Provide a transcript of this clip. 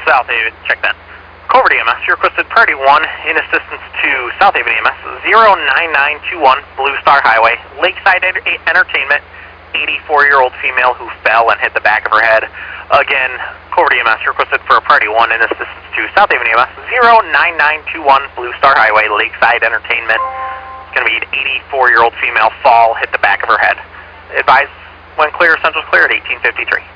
South Haven, check that. Covert EMS, you requested priority 1 in assistance to South Haven EMS, 09921 Blue Star Highway, Lakeside Entertainment, 84-year-old female who fell and hit the back of her head. Again, Covert EMS, you requested for a priority 1 in assistance to South Haven EMS, 09921 Blue Star Highway, Lakeside Entertainment. It's going to be an 84-year-old female fall, hit the back of her head. Advise when clear, Central's clear at 1853.